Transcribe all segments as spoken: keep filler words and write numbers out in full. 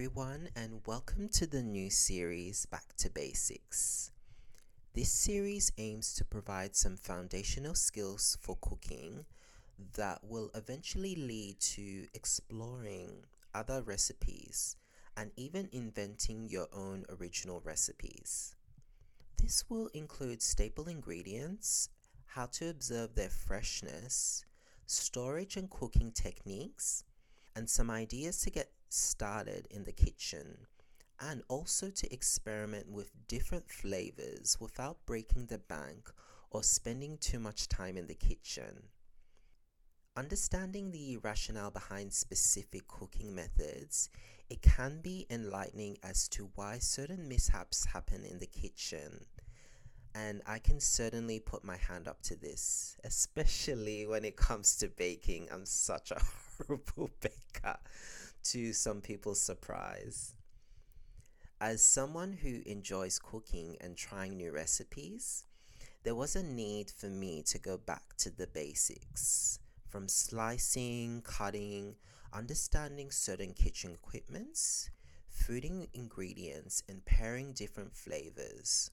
everyone, and welcome to the new series Back to Basics. This series aims to provide some foundational skills for cooking that will eventually lead to exploring other recipes and even inventing your own original recipes. This will include staple ingredients, how to observe their freshness, storage and cooking techniques, and some ideas to get started in the kitchen, and also to experiment with different flavors without breaking the bank or spending too much time in the kitchen. Understanding the rationale behind specific cooking methods, it can be enlightening as to why certain mishaps happen in the kitchen. And I can certainly put my hand up to this, especially when it comes to baking. I'm such a horrible baker, to some people's surprise. As someone who enjoys cooking and trying new recipes, there was a need for me to go back to the basics, from slicing, cutting, understanding certain kitchen equipments, fooding ingredients, and pairing different flavors.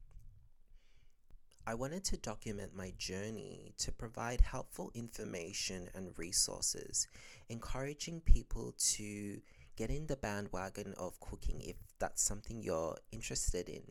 I wanted to document my journey to provide helpful information and resources, encouraging people to get in the bandwagon of cooking if that's something you're interested in.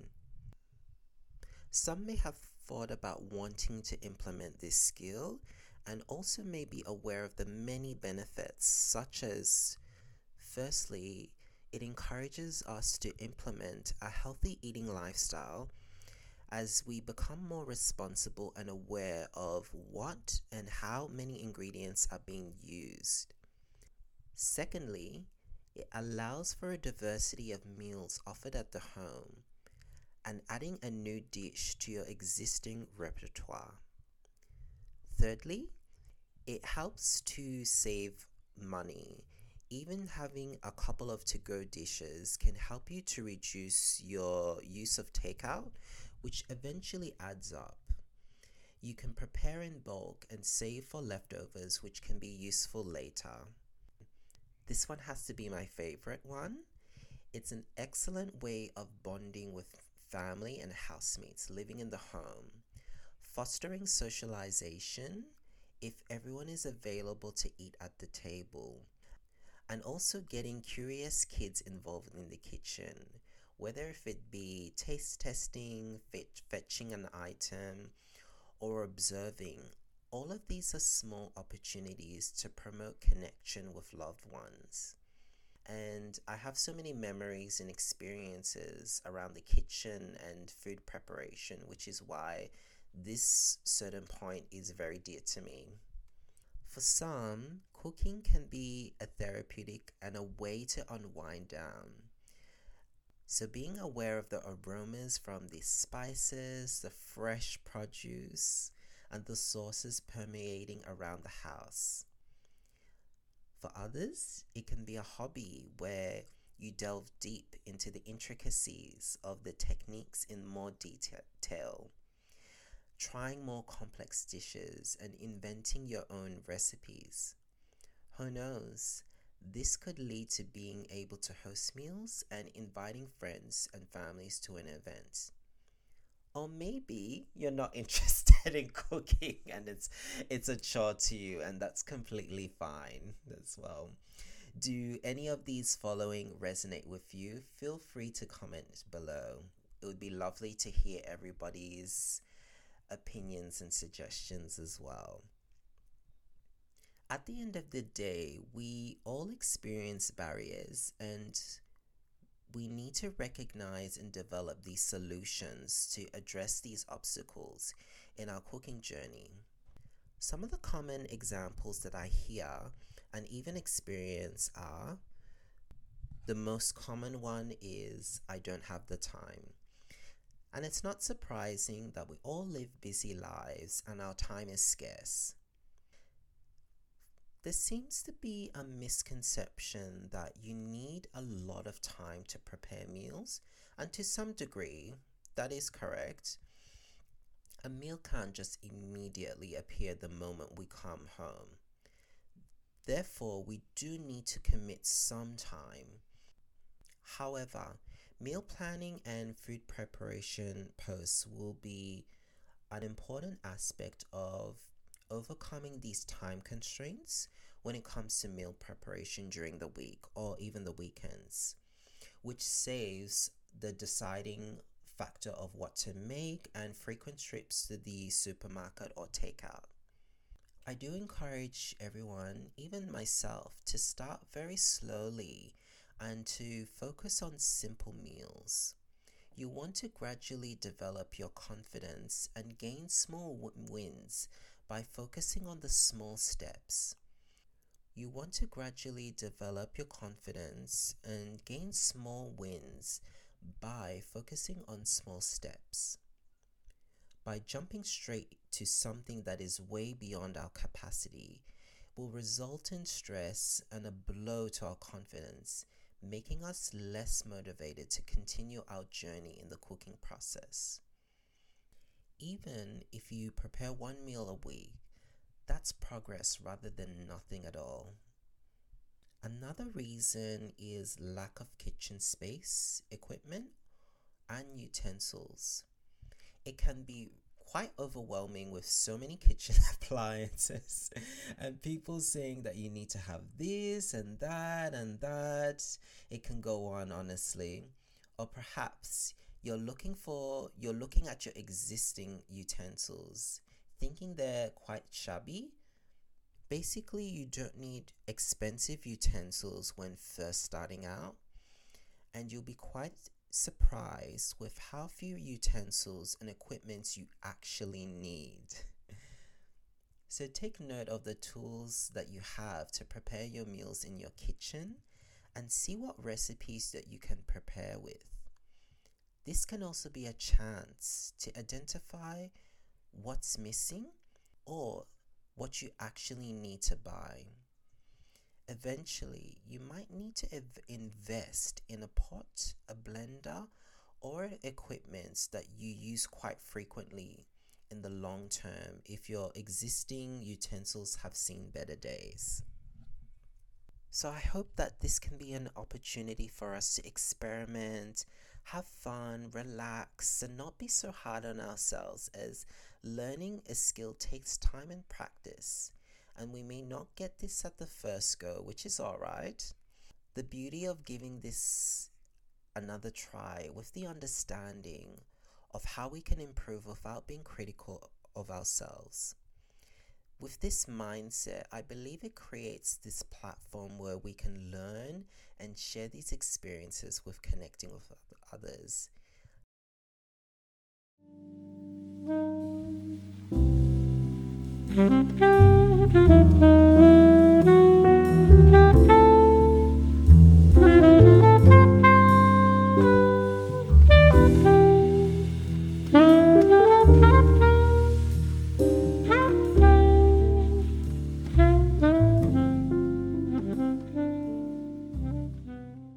Some may have thought about wanting to implement this skill and also may be aware of the many benefits, such as, firstly, it encourages us to implement a healthy eating lifestyle as we become more responsible and aware of what and how many ingredients are being used. Secondly, it allows for a diversity of meals offered at the home and adding a new dish to your existing repertoire. Thirdly, it helps to save money. Even having a couple of to-go dishes can help you to reduce your use of takeout, which eventually adds up. You can prepare in bulk and save for leftovers, which can be useful later. This one has to be my favorite one. It's an excellent way of bonding with family and housemates living in the home, fostering socialization if everyone is available to eat at the table, and also getting curious kids involved in the kitchen, whether if it be taste testing, fet- fetching an item, or observing. All of these are small opportunities to promote connection with loved ones. And I have so many memories and experiences around the kitchen and food preparation, which is why this certain point is very dear to me. For some, cooking can be a therapeutic and a way to unwind down. So being aware of the aromas from the spices, the fresh produce, and the sauces permeating around the house. For others, it can be a hobby where you delve deep into the intricacies of the techniques in more detail, trying more complex dishes and inventing your own recipes. Who knows? This could lead to being able to host meals and inviting friends and families to an event. Or maybe you're not interested in cooking and it's it's a chore to you, and that's completely fine as well. Do any of these following resonate with you? Feel free to comment below. It would be lovely to hear everybody's opinions and suggestions as well. At the end of the day, we all experience barriers, and we need to recognize and develop these solutions to address these obstacles in our cooking journey. Some of the common examples that I hear and even experience are, the most common one is, I don't have the time. And it's not surprising that we all live busy lives and our time is scarce. There seems to be a misconception that you need a lot of time to prepare meals, and to some degree, that is correct. A meal can't just immediately appear the moment we come home. Therefore, we do need to commit some time However, meal planning and food preparation posts will be an important aspect of overcoming these time constraints when it comes to meal preparation during the week or even the weekends, which saves the deciding factor of what to make and frequent trips to the supermarket or takeout. I do encourage everyone, even myself, to start very slowly and to focus on simple meals. You want to gradually develop your confidence and gain small w- wins by focusing on the small steps. You want to gradually develop your confidence and gain small wins by focusing on small steps. By jumping straight to something that is way beyond our capacity will result in stress and a blow to our confidence, making us less motivated to continue our journey in the cooking process. Even if you prepare one meal a week, that's progress rather than nothing at all. Another reason is lack of kitchen space, equipment, and utensils. It can be quite overwhelming with so many kitchen appliances and people saying that you need to have this and that and that. It can go on, honestly. Or perhaps you're looking for you're looking at your existing utensils thinking they're quite shabby. Basically, you don't need expensive utensils when first starting out, and you'll be quite surprised with how few utensils and equipments you actually need. So take note of the tools that you have to prepare your meals in your kitchen and see what recipes that you can prepare with. This can also be a chance to identify what's missing or what you actually need to buy. Eventually, you might need to ev- invest in a pot, a blender, or equipment that you use quite frequently in the long term if your existing utensils have seen better days. So I hope that this can be an opportunity for us to experiment, have fun, relax, and not be so hard on ourselves, as learning a skill takes time and practice, and we may not get this at the first go, which is alright. The beauty of giving this another try with the understanding of how we can improve without being critical of ourselves. With this mindset, I believe it creates this platform where we can learn and share these experiences with connecting with others.